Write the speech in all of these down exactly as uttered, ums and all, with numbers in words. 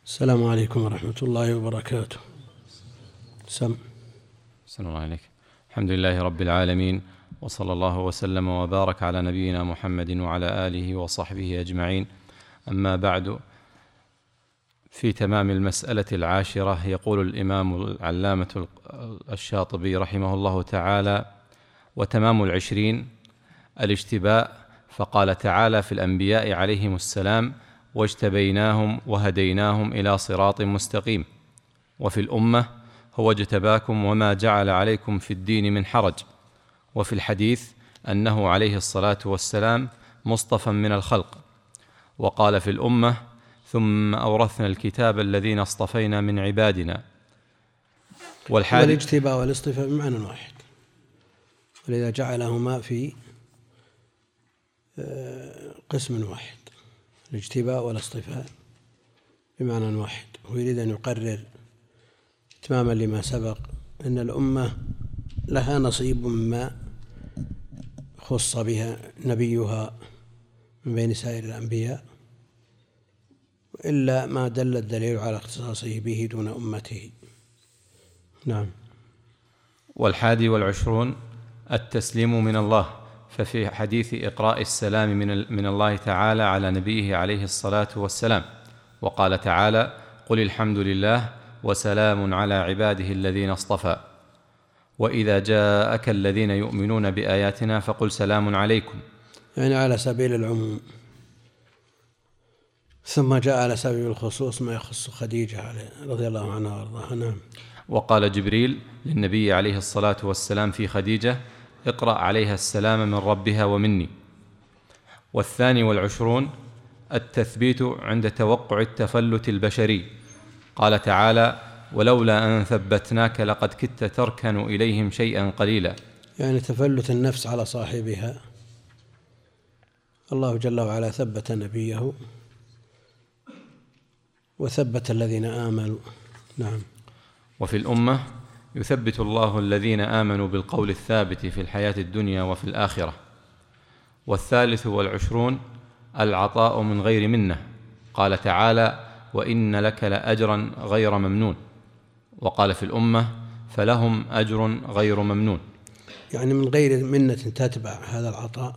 السلام عليكم ورحمة الله وبركاته. سم السلام عليكم. الحمد لله رب العالمين، وصلى الله وسلم وبارك على نبينا محمد وعلى آله وصحبه أجمعين. أما بعد، في تمام المسألة العاشرة يقول الإمام العلامة الشاطبي رحمه الله تعالى: وتمام العشرين الاجتباء، فقال تعالى في الأنبياء عليهم السلام: واجتبيناهم وهديناهم إلى صراط مستقيم. وفي الأمة: هو اجتباكم وما جعل عليكم في الدين من حرج. وفي الحديث أنه عليه الصلاة والسلام مصطفى من الخلق. وقال في الأمة: ثم أورثنا الكتاب الذين اصطفينا من عبادنا. والحادي والاجتباء والاصطفاء بمعنى واحد، ولذا جعلهما في قسم واحد، الاجتباء والاصطفاء بمعنى واحد. ويريد أن يقرر إتماما لما سبق أن الأمة لها نصيب مما خص بها نبيها من بين سائر الأنبياء، إلا ما دل الدليل على اختصاصه به دون أمته. نعم. والحادي والعشرون التسليم من الله، ففي حديث إقراء السلام من, من الله تعالى على نبيه عليه الصلاة والسلام. وقال تعالى: قل الحمد لله وسلام على عباده الذين اصطفى. وإذا جاءك الذين يؤمنون بآياتنا فقل سلام عليكم، يعني على سبيل العموم. ثم جاء على سبيل الخصوص ما يخص خديجة رضي الله عنها وارضاها. نعم. وقال جبريل للنبي عليه الصلاة والسلام في خديجة: اقرأ عليها السلام من ربها ومني. والثاني والعشرون التثبيت عند توقع التفلت البشري. قال تعالى: ولولا أن ثبتناك لقد كدت تركن إليهم شيئا قليلا، يعني تفلت النفس على صاحبها. الله جل وعلا ثبت نبيه وثبت الذين آمنوا. نعم. وفي الأمة: يثبت الله الذين آمنوا بالقول الثابت في الحياة الدنيا وفي الآخرة. والثالث والعشرون العطاء من غير منة. قال تعالى: وإن لك لأجرا غير ممنون. وقال في الأمة: فلهم أجر غير ممنون، يعني من غير منة تتبع هذا العطاء.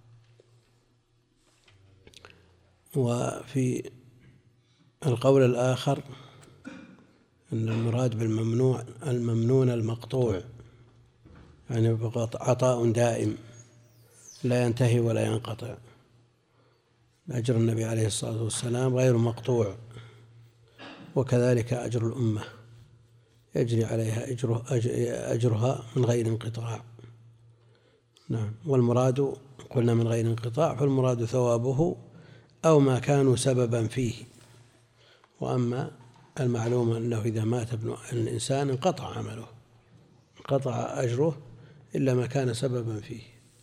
وفي القول الآخر أن المراد بالممنوع الممنون المقطوع، يعني عطاء دائم لا ينتهي ولا ينقطع. أجر النبي عليه الصلاة والسلام غير مقطوع، وكذلك أجر الأمة يجري عليها أجره أجرها من غير انقطاع. نعم. والمراد قلنا من غير انقطاع، فالمراد ثوابه أو ما كانوا سببا فيه. وأما المعلوم أنه إذا مات ابن الإنسان انقطع عمله، انقطع أجره إلا ما كان سببا فيه.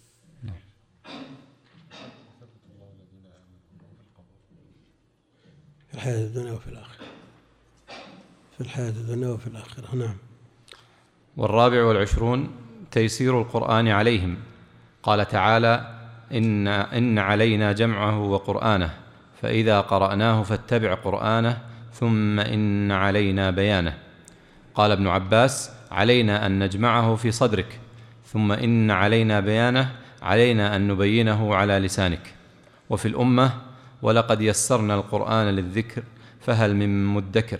في الحياة الدنيا وفي الآخرة. في الحياة الدنيا وفي الآخرة. نعم. والرابع والعشرون تيسير القرآن عليهم. قال تعالى: إن, إن علينا جمعه وقرآنه، فإذا قرأناه فاتبع قرآنه، ثم إن علينا بيانه. قال ابن عباس: علينا أن نجمعه في صدرك، ثم إن علينا بيانه، علينا أن نبينه على لسانك. وفي الأمة: ولقد يسرنا القرآن للذكر فهل من مدكر.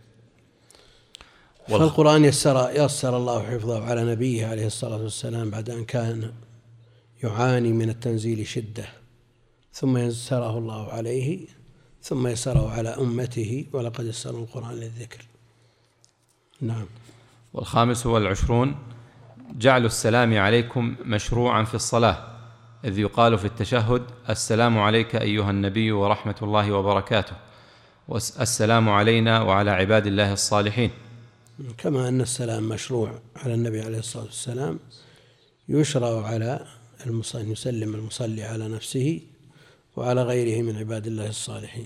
فالقرآن يسر, يسر الله حفظه على نبيه عليه الصلاة والسلام بعد أن كان يعاني من التنزيل شدة، ثم يسره الله عليه، ثم يسره على أمته. ولقد يسرنا القرآن للذكر. نعم. والخامس والعشرون جعل السلام عليكم مشروعا في الصلاة، إذ يقال في التشهد: السلام عليك أيها النبي ورحمة الله وبركاته، والسلام علينا وعلى عباد الله الصالحين. كما أن السلام مشروع على النبي عليه الصلاة والسلام، يشرع على المصلي أن يسلم المصلي على نفسه وعلى غيره من عباد الله الصالحين.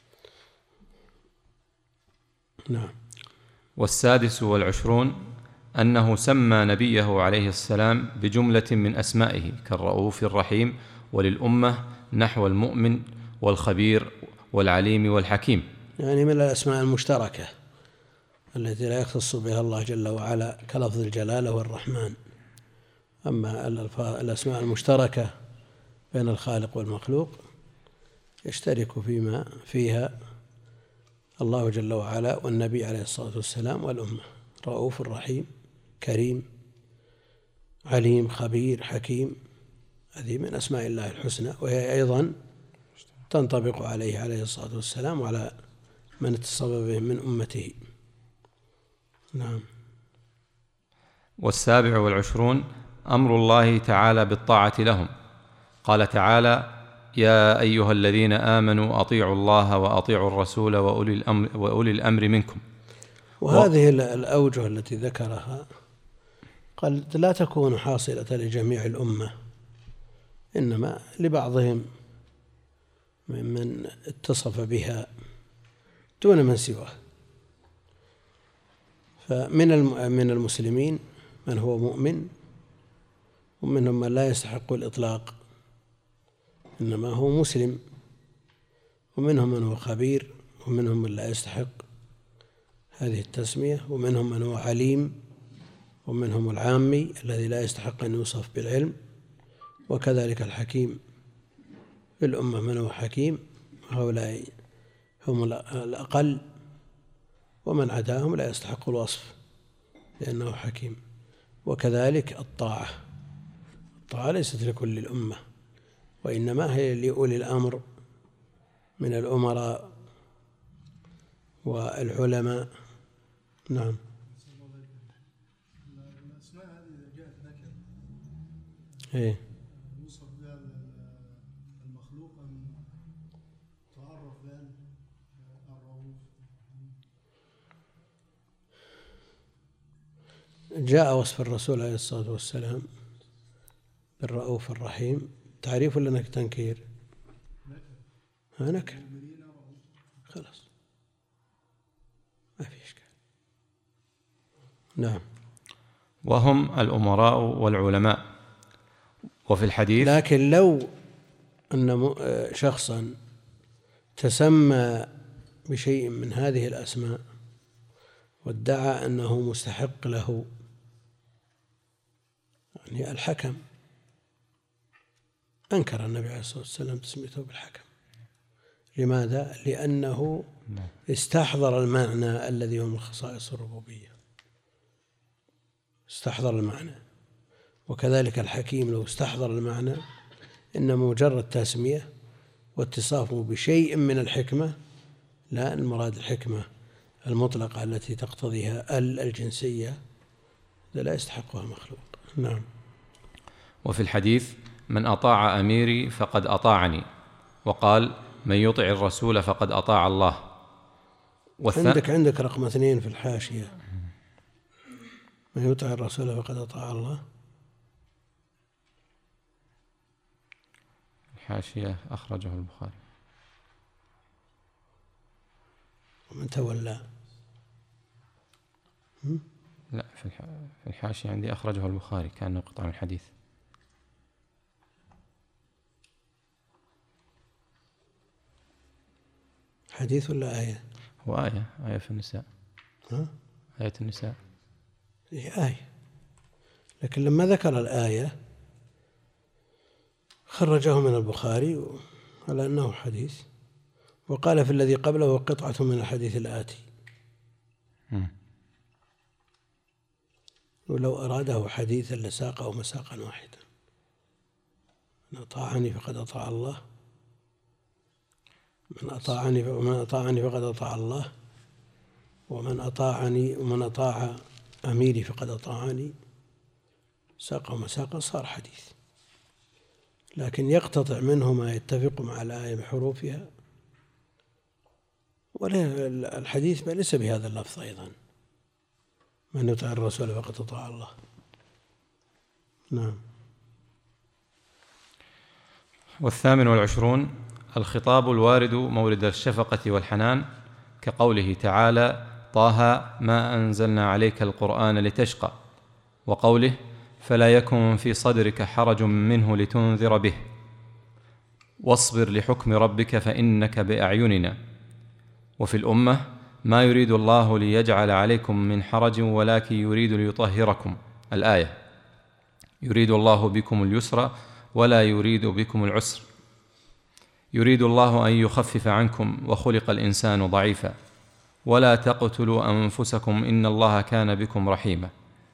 نعم. والسادس والعشرون أنه سمى نبيه عليه السلام بجملة من أسمائه كالرؤوف الرحيم، وللأمة نحو المؤمن والخبير والعليم والحكيم. يعني من الأسماء المشتركة التي لا يختص بها الله جل وعلا كلفظ الجلالة والرحمن. أما الأسماء المشتركة بين الخالق والمخلوق يشترك فيما فيها الله جل وعلا والنبي عليه الصلاة والسلام والأمة: رؤوف رحيم كريم عليم خبير حكيم. هذه من أسماء الله الحسنى، وهي أيضا تنطبق عليه عليه الصلاة والسلام وعلى من اتصف به من أمته. نعم. والسابع والعشرون أمر الله تعالى بالطاعة لهم. قال تعالى: يا أيها الذين آمنوا أطيعوا الله وأطيعوا الرسول وأولي الأمر, وأولي الأمر منكم. وهذه الأوجه التي ذكرها قد لا تكون حاصلة لجميع الأمة، إنما لبعضهم ممن اتصف بها دون من سواه. فمن من المسلمين من هو مؤمن، ومنهم من لا يستحق الإطلاق إنما هو مسلم، ومنهم من هو خبير، ومنهم من لا يستحق هذه التسمية، ومنهم من هو عليم، ومنهم العامي الذي لا يستحق أن يوصف بالعلم، وكذلك الحكيم في الأمة من هو حكيم، هؤلاء هم الأقل، ومن عداهم لا يستحق الوصف لأنه حكيم. وكذلك الطاعة، الطاعة ليست لكل الأمة، وإنما هي لأولي الأمر من الأمراء والعلماء. نعم. الأسماء هذه إذا جاءت نكرة إيه يوصف بها المخلوق أم تعرف بها الرؤوف؟ جاء وصف الرسول عليه الصلاة والسلام بالرؤوف الرحيم تعريف ولا تنكير؟ ها نكر، خلاص ما في إشكال. نعم. وهم الأمراء والعلماء. وفي الحديث: لكن لو أن شخصا تسمى بشيء من هذه الأسماء وادعى أنه مستحق له، يعني الحكم، أنكر النبي عليه الصلاة والسلام تسميته بالحكم. لماذا؟ لأنه استحضر المعنى الذي هو من خصائص الربوبية، استحضر المعنى. وكذلك الحكيم لو استحضر المعنى، إن مجرد تسمية واتصافه بشيء من الحكمة، لا المراد الحكمة المطلقة التي تقتضيها الجنسية، لا يستحقها مخلوق. نعم. وفي الحديث: من أطاع أميري فقد أطاعني. وقال: من يطع الرسول فقد أطاع الله. والث... عندك عندك رقم اثنين في الحاشية: من يطع الرسول فقد أطاع الله. الحاشية أخرجه البخاري. ومن تولى. لا، في الحاشية عندي أخرجه البخاري كأنه قطع من الحديث. حديث ولا آية؟ هو آية، آية في النساء. ها؟ آية النساء. هي آية، لكن لما ذكر الآية خرجه من البخاري على أنه حديث، وقال في الذي قبله قطعة من الحديث الآتي. م. ولو أراده حديثا لساقه مساقا واحدا: من أطاعني فقد أطاع الله، من أطاعني ومن أطاعني فقد أطاع الله، ومن أطاعني ومن أطاع أميري فقد أطاعني، ساقه مساقا، صار حديث. لكن يقتطع منه ما يتفق مع الآية بحروفها، والحديث ليس بهذا اللفظ أيضا: من يطع الرسول فقد أطاع الله. نعم. والثامن والعشرون الخطاب الوارد مورد الشفقة والحنان، كقوله تعالى: طه ما أنزلنا عليك القرآن لتشقى. وقوله: فلا يكن في صدرك حرج منه لتنذر به، واصبر لحكم ربك فإنك بأعيننا. وفي الأمة ما يريد الله ليجعل عليكم من حرج ولكن يريد ليطهركم. الآية. يريد الله بكم اليسر ولا يريد بكم العسر. يريد الله أن يخفف عنكم وخلق الإنسان ضعيفا. ولا تقتلوا أنفسكم إن الله كان بكم رحيما.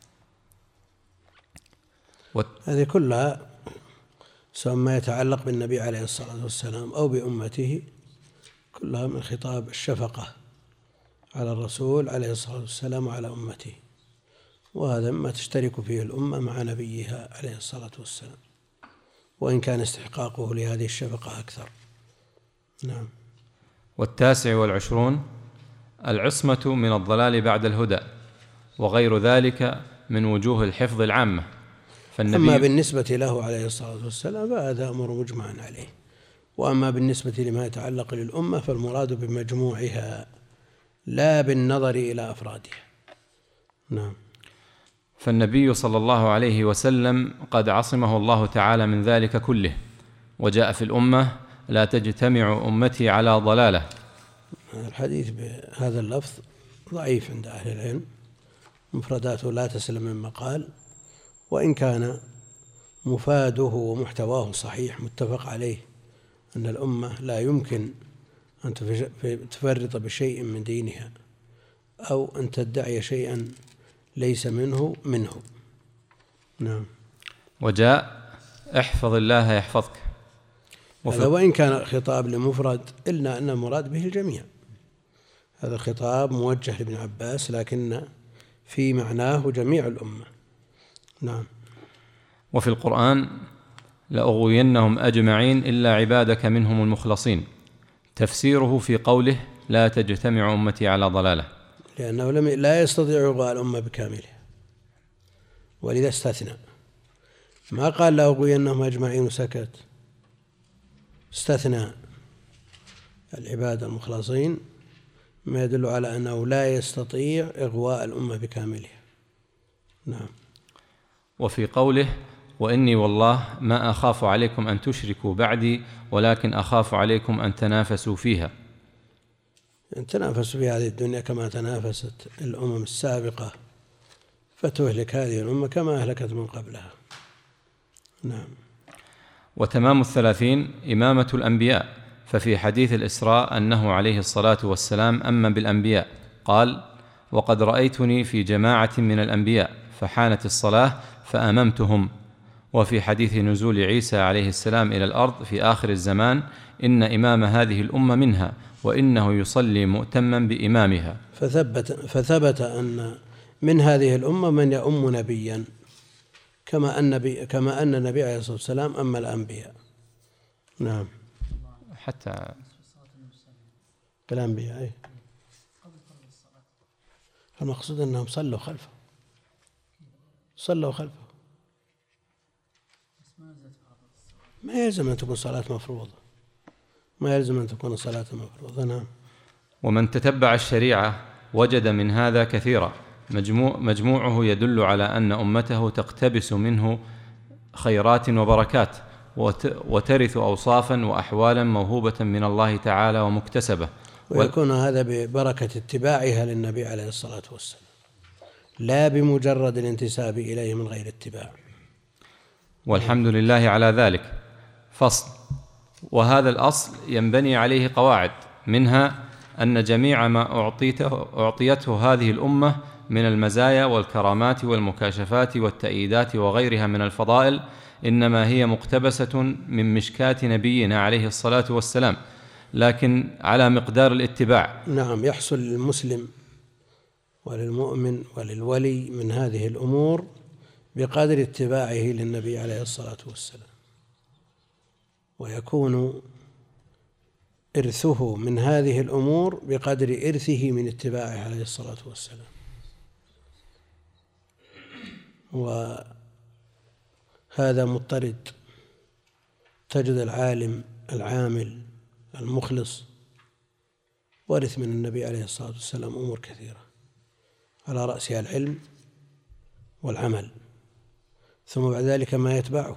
و... هذه كلها سواء ما يتعلق بالنبي عليه الصلاة والسلام أو بأمته كلها من خطاب الشفقة على الرسول عليه الصلاة والسلام وعلى أمته، وهذا ما تشترك فيه الأمة مع نبيها عليه الصلاة والسلام، وإن كان استحقاقه لهذه الشفقة أكثر. نعم. والتاسع والعشرون العصمة من الضلال بعد الهدى، وغير ذلك من وجوه الحفظ العامة. فالنبي أما بالنسبة له عليه الصلاة والسلام فهذا أمر مجمع عليه، وأما بالنسبة لما يتعلق للأمة فالمراد بمجموعها لا بالنظر إلى أفرادها. نعم. فالنبي صلى الله عليه وسلم قد عصمه الله تعالى من ذلك كله، وجاء في الأمة لا تجتمع أمتي على ضلالة. الحديث بهذا اللفظ ضعيف عند أهل العلم، مفرداته لا تسلم من مقال، وإن كان مفاده ومحتواه صحيح متفق عليه أن الأمة لا يمكن أن تفرط بشيء من دينها أو أن تدعي شيئا ليس منه منه. نعم. وجاء احفظ الله يحفظك. هذا وإن كان خطاب لمفرد إلا أن المراد به الجميع. هذا الخطاب موجه لابن عباس لكن في معناه جميع الأمة. نعم. وفي القرآن لأغوينهم أجمعين إلا عبادك منهم المخلصين. تفسيره في قوله لا تجتمع أمتي على ضلالة، لأنه لم لا يستطيع إغواء الأمة بكاملها، ولذا استثنى، ما قال لأغوينهم أجمعين وسكت، استثنى العباد المخلصين، ما يدل على أنه لا يستطيع إغواء الأمة بكاملها. نعم. وفي قوله وإني والله ما أخاف عليكم أن تشركوا بعدي ولكن أخاف عليكم أن تنافسوا فيها. أن تنافسوا في هذه الدنيا كما تنافست الأمم السابقة فتهلك هذه الأمة كما أهلكت من قبلها. نعم. وتمام الثلاثين إمامة الأنبياء، ففي حديث الإسراء أنه عليه الصلاة والسلام أما بالأنبياء قال وقد رأيتني في جماعة من الأنبياء فحانت الصلاة فأممتهم. وفي حديث نزول عيسى عليه السلام إلى الأرض في آخر الزمان إن إمام هذه الأمة منها وإنه يصلي مؤتما بإمامها. فثبت, فثبت أن من هذه الأمة من يؤم نبيا كما أن, نبي كما أن النبي عليه الصلاة والسلام أما الأنبياء. نعم. حتى الأنبياء أي المقصود أنهم صلوا خلفه صلوا خلفه ما يلزم أن تكون صلاة مفروضة ما يلزم أن تكون صلاة مفروضة. نعم. ومن تتبع الشريعة وجد من هذا كثيرا، مجموع مجموعه يدل على أن أمته تقتبس منه خيرات وبركات وترث أوصافا وأحوالا موهوبة من الله تعالى ومكتسبة، ويكون هذا ببركة اتباعها للنبي عليه الصلاة والسلام لا بمجرد الانتساب إليه من غير اتباع. والحمد لله على ذلك. فصل. وهذا الأصل ينبني عليه قواعد، منها أن جميع ما أعطيته أعطيته هذه الأمة من المزايا والكرامات والمكاشفات والتأييدات وغيرها من الفضائل إنما هي مقتبسة من مشكاة نبينا عليه الصلاة والسلام، لكن على مقدار الاتباع. نعم. يحصل للمسلم وللمؤمن وللولي من هذه الأمور بقدر اتباعه للنبي عليه الصلاة والسلام، ويكون إرثه من هذه الأمور بقدر إرثه من اتباعه عليه الصلاة والسلام. وهذا مضطرد. تجد العالم العامل المخلص ورث من النبي عليه الصلاة والسلام أمور كثيرة على رأسها العلم والعمل، ثم بعد ذلك ما يتبعه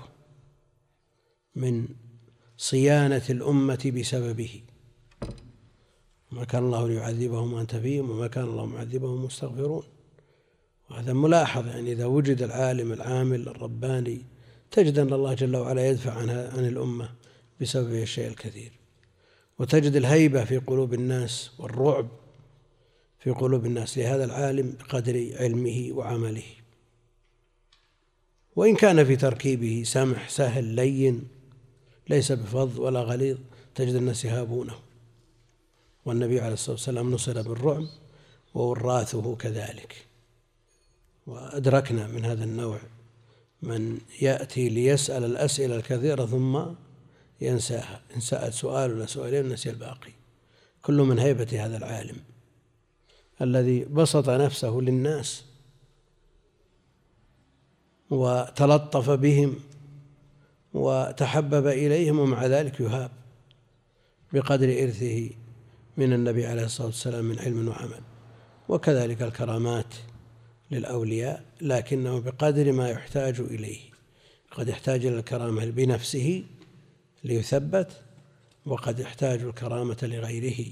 من صيانة الأمة بسببه، ما كان الله ليعذبهم وأنت فيهم وما كان الله معذبهم مستغفرون. وهذا ملاحظ، يعني إذا وجد العالم العامل الرباني تجد أن الله جل وعلا يدفع عنها عن الأمة بسبب الشيء الكثير، وتجد الهيبة في قلوب الناس والرعب في قلوب الناس لهذا العالم بقدر علمه وعمله، وإن كان في تركيبه سمح سهل لين ليس بفظ ولا غليظ تجد الناس يهابونه. والنبي عليه الصلاة والسلام نصر بالرعب ووراثه كذلك. وأدركنا من هذا النوع من يأتي ليسأل الأسئلة الكثيرة ثم ينساها، إن سأل سؤال ولا سؤالين نسي الباقي، كل من هيبة هذا العالم الذي بسط نفسه للناس وتلطف بهم وتحبب إليهم، ومع ذلك يهاب بقدر إرثه من النبي عليه الصلاة والسلام من علم وعمل. وكذلك الكرامات للأولياء، لكنه بقدر ما يحتاج إليه. قد يحتاج إلى الكرامة بنفسه ليثبت، وقد يحتاج الكرامة لغيره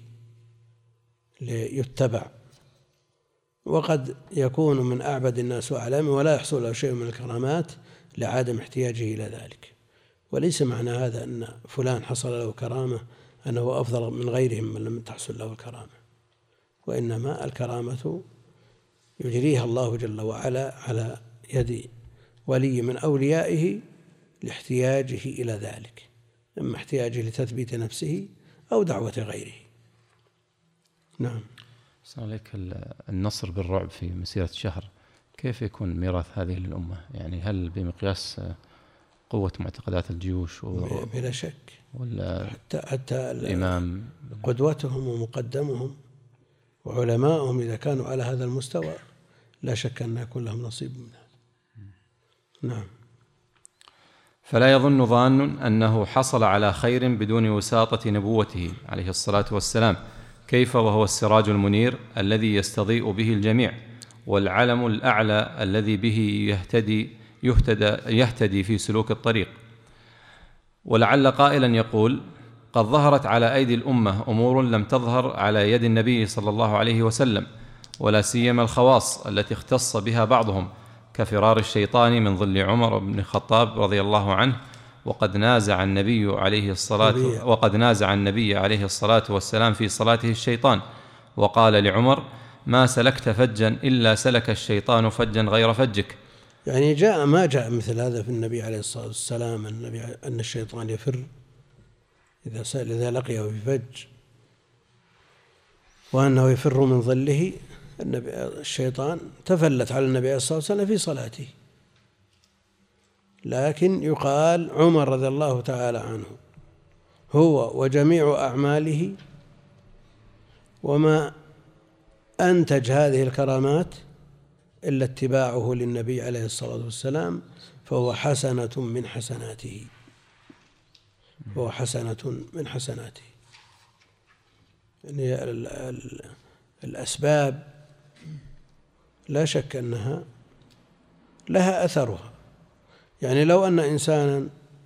ليتبع، وقد يكون من أعبد الناس وأعلامه ولا يحصل له شيء من الكرامات لعدم احتياجه إلى ذلك. وليس معنى هذا أن فلان حصل له كرامة أنه أفضل من غيرهم من لم تحصل له الكرامة، وإنما الكرامة يجريها الله جل وعلا على يد ولي من أوليائه لاحتياجه إلى ذلك، إما احتياجه لتثبيت نفسه أو دعوة غيره. نعم. صار لك النصر بالرعب في مسيرة شهر، كيف يكون ميراث هذه للأمة؟ يعني هل بمقياس قوة معتقدات الجيوش و... بلا شك، ولا حتى, حتى الإمام قدوتهم ومقدمهم وعلماءهم إذا كانوا على هذا المستوى لا شك أن يكون لهم نصيب منها. نعم. فلا يظن ظان أنه حصل على خير بدون وساطة نبوته عليه الصلاة والسلام، كيف وهو السراج المنير الذي يستضيء به الجميع، والعلم الأعلى الذي به يهتدي, يهتدى, يهتدي في سلوك الطريق. ولعل قائلا يقول: قد ظهرت على أيدي الأمة أمور لم تظهر على يد النبي صلى الله عليه وسلم، ولا سيما الخواص التي اختص بها بعضهم، كفرار الشيطان من ظل عمر بن الخطاب رضي الله عنه، وقد نازع النبي عليه الصلاة وقد نازع النبي عليه الصلاة والسلام في صلاته الشيطان، وقال لعمر: ما سلكت فجا إلا سلك الشيطان فجا غير فجك. يعني جاء ما جاء مثل هذا في النبي عليه الصلاة والسلام النبي أن الشيطان يفر إذا سأل إذا لقيه في فج، وأنه يفر من ظله. النبي الشيطان تفلت على النبي عليه الصلاة والسلام في صلاته، لكن يقال عمر رضي الله تعالى عنه هو وجميع أعماله وما أنتج هذه الكرامات إلا اتباعه للنبي عليه الصلاة والسلام، فهو حسنة من حسناته فهو حسنة من حسناته. يعني الأسباب لا شك أنها لها أثرها. يعني لو أن إنسانا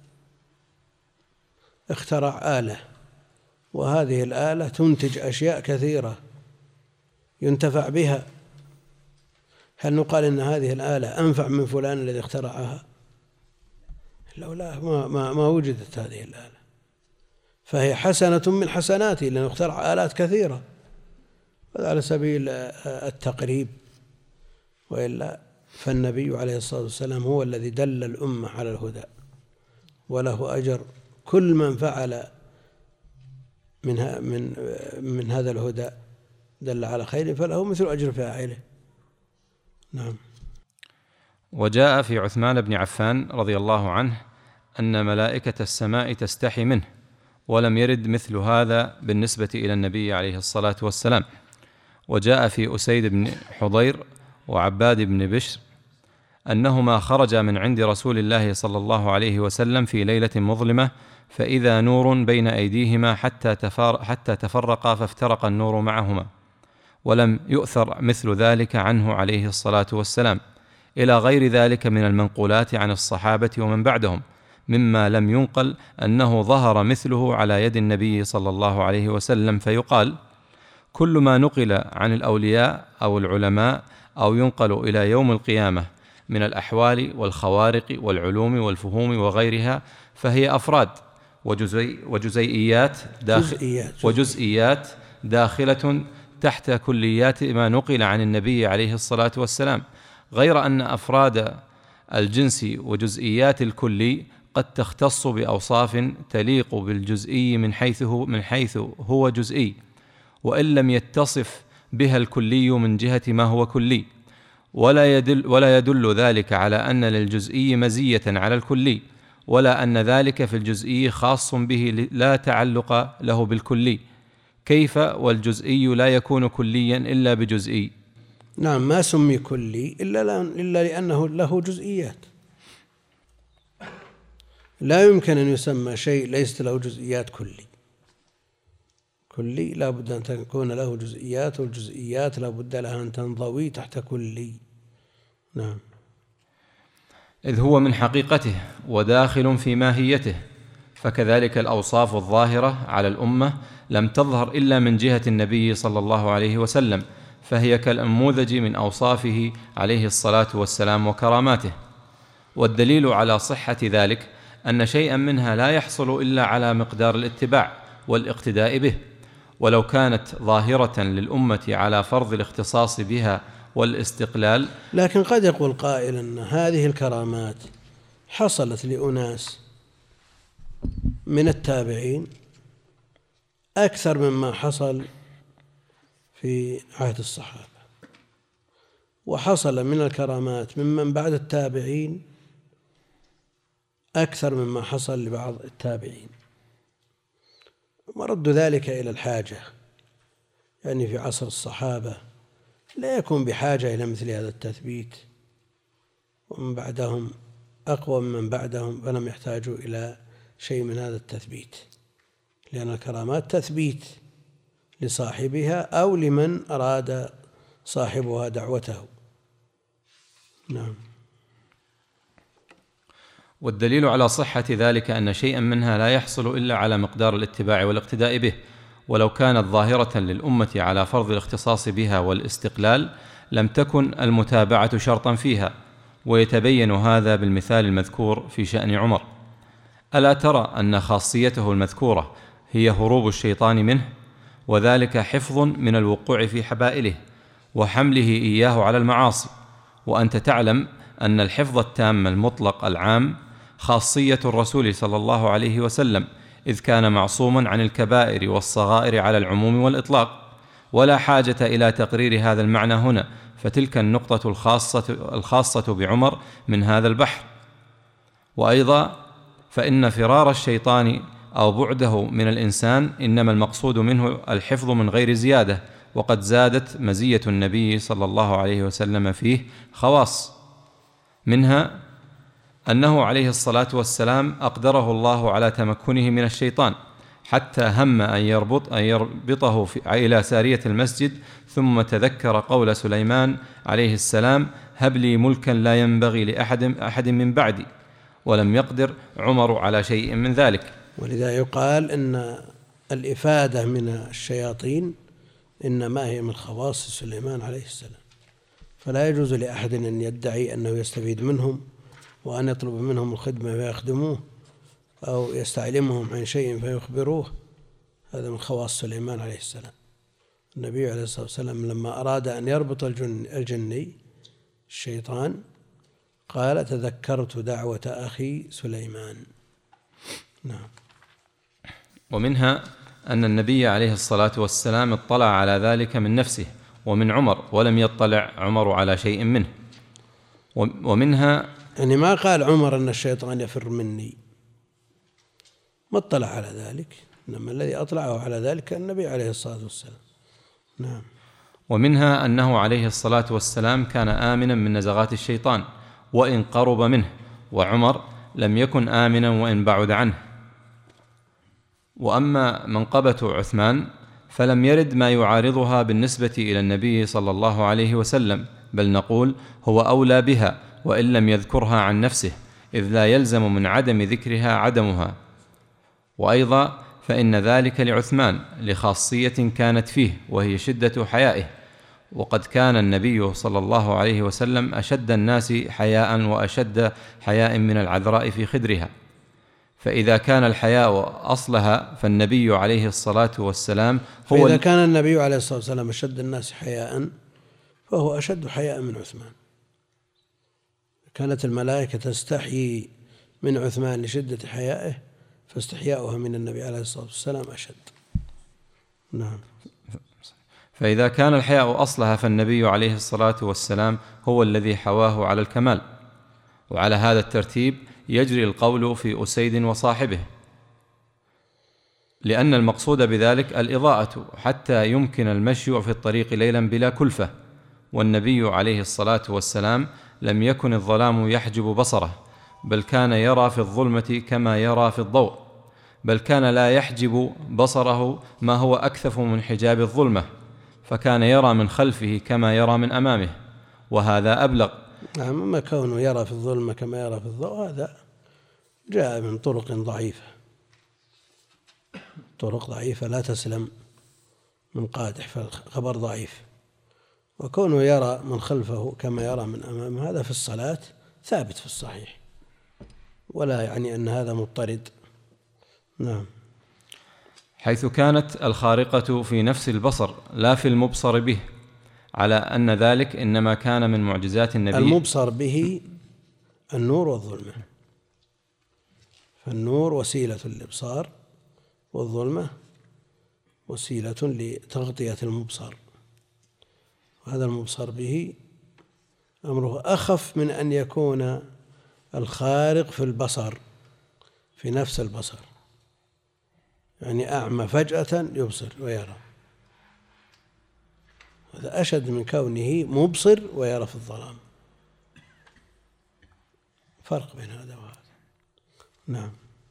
اخترع آلة، وهذه الآلة تنتج أشياء كثيرة ينتفع بها، هل نقال إن هذه الآلة أنفع من فلان الذي اخترعها؟ لو لا ما, ما, ما وجدت هذه الآلة، فهي حسنة من حسناته لأنه اخترع آلات كثيرة. هذا على سبيل التقريب، وإلا فالنبي عليه الصلاة والسلام هو الذي دل الأمة على الهدى، وله أجر كل من فعل من من من هذا الهدى دل على خير فله مثل أجر فاعله. نعم. وجاء في عثمان بن عفان رضي الله عنه أن ملائكة السماء تستحي منه، ولم يرد مثل هذا بالنسبة إلى النبي عليه الصلاة والسلام. وجاء في أسيد بن حضير وعباد بن بشر أنهما خرجا من عند رسول الله صلى الله عليه وسلم في ليلة مظلمة، فإذا نور بين أيديهما حتى حتى تفرقا فافترق النور معهما، ولم يؤثر مثل ذلك عنه عليه الصلاة والسلام، إلى غير ذلك من المنقولات عن الصحابة ومن بعدهم، مما لم ينقل أنه ظهر مثله على يد النبي صلى الله عليه وسلم. فيقال: كل ما نقل عن الأولياء أو العلماء أو ينقل إلى يوم القيامة من الأحوال والخوارق والعلوم والفهوم وغيرها فهي أفراد وجزي وجزيئيات داخل جزئيات وجزئيات داخلة تحت كليات ما نقل عن النبي عليه الصلاة والسلام، غير أن أفراد الجنس وجزئيات الكلي قد تختص بأوصاف تليق بالجزئي من حيث من حيث هو جزئي، وإن لم يتصف بها الكلي من جهة ما هو كلي، ولا يدل ولا يدل ذلك على أن للجزئي مزية على الكلي، ولا أن ذلك في الجزئي خاص به لا تعلق له بالكلي. كيف والجزئي لا يكون كليا إلا بجزئي؟ نعم، ما سمي كلي إلا إلا لأنه له جزئيات. لا يمكن أن يسمى شيء ليس له جزئيات كلي. كلي لا بد أن تكون له جزئيات، والجزئيات لا بد لها أن تنضوي تحت كلي. نعم. إذ هو من حقيقته وداخل في ماهيته، فكذلك الأوصاف الظاهرة على الأمة لم تظهر إلا من جهة النبي صلى الله عليه وسلم، فهي كالأنموذج من أوصافه عليه الصلاة والسلام وكراماته. والدليل على صحة ذلك أن شيئا منها لا يحصل إلا على مقدار الاتباع والاقتداء به، ولو كانت ظاهرة للأمة على فرض الاختصاص بها والاستقلال. لكن قد يقول قائل أن هذه الكرامات حصلت لأناس من التابعين أكثر مما حصل في عهد الصحابة، وحصل من الكرامات ممن بعد التابعين أكثر مما حصل لبعض التابعين. مرد ذلك إلى الحاجة، يعني في عصر الصحابة لا يكون بحاجة إلى مثل هذا التثبيت، ومن بعدهم أقوى من بعدهم فلم يحتاجوا إلى شيء من هذا التثبيت، لأن الكرامات تثبيت لصاحبها أو لمن أراد صاحبها دعوته. نعم. والدليل على صحة ذلك أن شيئا منها لا يحصل إلا على مقدار الاتباع والاقتداء به، ولو كانت ظاهرة للأمة على فرض الاختصاص بها والاستقلال لم تكن المتابعة شرطا فيها، ويتبين هذا بالمثال المذكور في شأن عمر. ألا ترى أن خاصيته المذكورة هي هروب الشيطان منه، وذلك حفظ من الوقوع في حبائله وحمله إياه على المعاصي، وأنت تعلم أن الحفظ التام المطلق العام خاصية الرسول صلى الله عليه وسلم، إذ كان معصوما عن الكبائر والصغائر على العموم والإطلاق، ولا حاجة إلى تقرير هذا المعنى هنا، فتلك النقطة الخاصة, الخاصة بعمر من هذا البحر. وأيضا فإن فرار الشيطان أو بعده من الإنسان إنما المقصود منه الحفظ من غير زيادة، وقد زادت مزية النبي صلى الله عليه وسلم فيه خواص، منها أنه عليه الصلاة والسلام أقدره الله على تمكنه من الشيطان، حتى هم أن يربط أن يربطه في إلى سارية المسجد، ثم تذكر قول سليمان عليه السلام: هب لي ملكا لا ينبغي لأحد أحد من بعدي، ولم يقدر عمر على شيء من ذلك. ولذا يقال إن الإفادة من الشياطين إنما هي من خواص سليمان عليه السلام، فلا يجوز لأحد أن يدعي أنه يستفيد منهم وأن يطلب منهم الخدمة فيخدموه أو يستعلمهم عن شيء فيخبروه. هذا من خواص سليمان عليه السلام. النبي عليه الصلاة والسلام لما أراد أن يربط الجن الجني الشيطان قال: تذكرت دعوة أخي سليمان. نعم. ومنها أن النبي عليه الصلاة والسلام اطلع على ذلك من نفسه ومن عمر، ولم يطلع عمر على شيء منه. ومنها يعني ما قال عمر أن الشيطان يفر مني، ما اطلع على ذلك، إنما الذي أطلعه على ذلك النبي عليه الصلاة والسلام. نعم. ومنها أنه عليه الصلاة والسلام كان آمنا من نزغات الشيطان وإن قرب منه، وعمر لم يكن آمنا وإن بعد عنه. وأما منقبة عثمان فلم يرد ما يعارضها بالنسبة إلى النبي صلى الله عليه وسلم، بل نقول هو أولى بها وإن لم يذكرها عن نفسه، إذ لا يلزم من عدم ذكرها عدمها. وأيضا فإن ذلك لعثمان لخاصية كانت فيه وهي شدة حيائه، وقد كان النبي صلى الله عليه وسلم أشد الناس حياء وأشد حياء من العذراء في خدرها، فإذا كان الحياء أصلها فالنبي عليه الصلاة والسلام هو فإذا كان النبي عليه الصلاة والسلام أشد الناس حياء فهو أشد حياء من عثمان. كانت الملائكة تستحيي من عثمان لشدة حيائه، فاستحياؤها من النبي عليه الصلاة والسلام أشد. نعم. فإذا كان الحياء أصلها فالنبي عليه الصلاة والسلام هو الذي حواه على الكمال. وعلى هذا الترتيب يجري القول في أسيد وصاحبه، لأن المقصود بذلك الإضاءة حتى يمكن المشي في الطريق ليلا بلا كلفة، والنبي عليه الصلاة والسلام لم يكن الظلام يحجب بصره، بل كان يرى في الظلمة كما يرى في الضوء، بل كان لا يحجب بصره ما هو أكثف من حجاب الظلمة، فكان يرى من خلفه كما يرى من أمامه، وهذا أبلغ. نعم. أما كونه يرى في الظلمة كما يرى في الضوء هذا جاء من طرق ضعيفة، طرق ضعيفة لا تسلم من قادح، فالخبر ضعيف. وكونه يرى من خلفه كما يرى من أمامه هذا في الصلاة ثابت في الصحيح، ولا يعني أن هذا مضطرد. نعم. حيث كانت الخارقة في نفس البصر لا في المبصر به، على أن ذلك إنما كان من معجزات النبي. المبصر به النور والظلمة، فالنور وسيلة للإبصار والظلمة وسيلة لتغطية المبصر، وهذا المبصر به أمره أخف من أن يكون الخارق في البصر في نفس البصر، يعني أعمى فجأة يبصر ويرى، هذا أشد من كونه مبصر ويرى في الظلام، فرق بين هذا وهذا. نعم.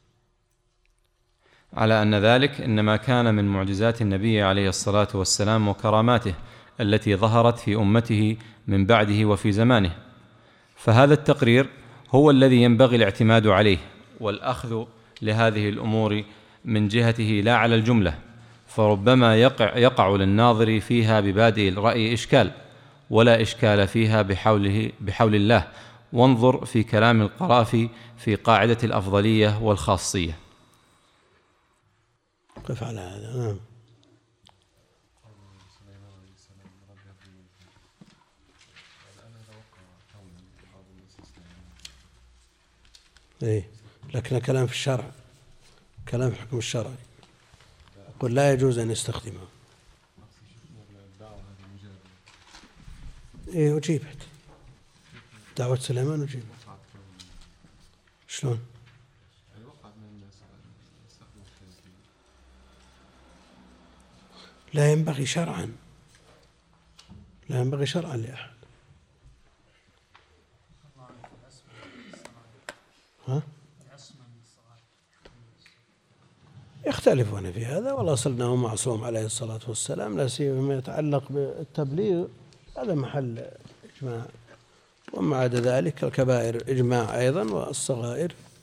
على أن ذلك إنما كان من معجزات النبي عليه الصلاة والسلام وكراماته التي ظهرت في أمته من بعده وفي زمانه، فهذا التقرير هو الذي ينبغي الاعتماد عليه والأخذ لهذه الأمور من جهته لا على الجملة، فربما يقع, يقع للناظر فيها ببادئ الرأي إشكال، ولا إشكال فيها بحوله بحول الله. وانظر في كلام القرافي في قاعدة الأفضلية والخاصية. قف على هذا. نعم. إيه، لكن كلام في الشرع، كلام في حكم الشرعي يقول لا يجوز أن يستخدمه. إيه أجيبت دعوة سليمان، أجيبت. شلون؟ لا ينبغي شرعا، لا ينبغي شرعا لأحد. ها؟ يختلفون في هذا، والأصل أنه معصوم عليه الصلاة والسلام، لا سيما ما يتعلق بالتبليغ، هذا محل إجماع. وما عدا ذلك الكبائر إجماع أيضا، والصغائر